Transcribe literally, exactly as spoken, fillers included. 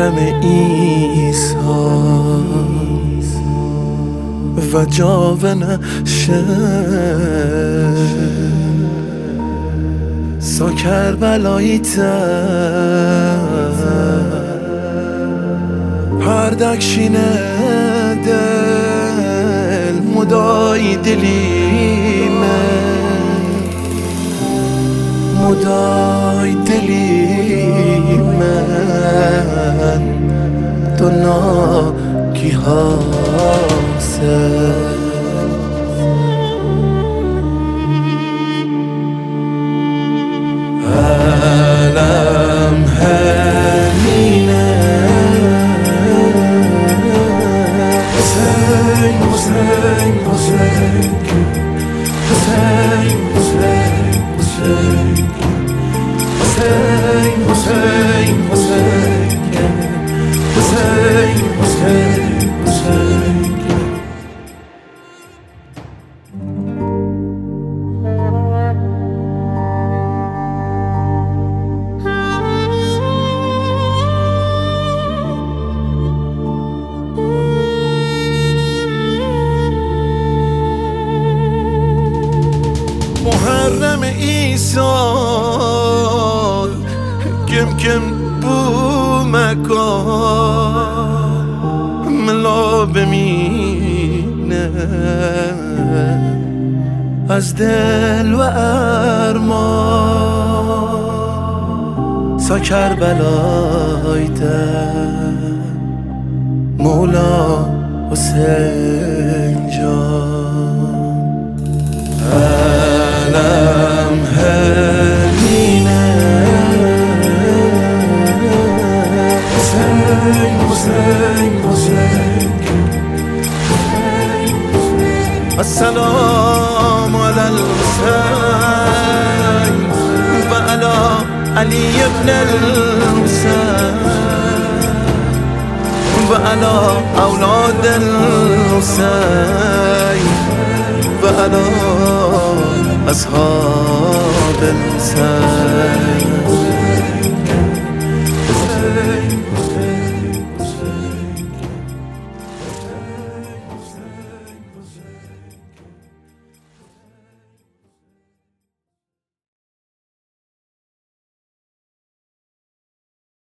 محرم عیسی و جاون شه سا کربلاییت پردکشینه دل مدای دلیمه مدای دلیمه تو ناکی هاسه عالم همینه حسین حسین حسین حسین حسین حسین حسین حسین حسین حسین حسین محرم عیسی کم کم بو مکان ملا بمینه از دل و ارمان سا کربلایت مولا حسین جان عالم همینه حسین حسین حسین السلام علی الحسین و علی علی ابن الحسین و علی اولاد الحسین و علی أصحاب الحسين.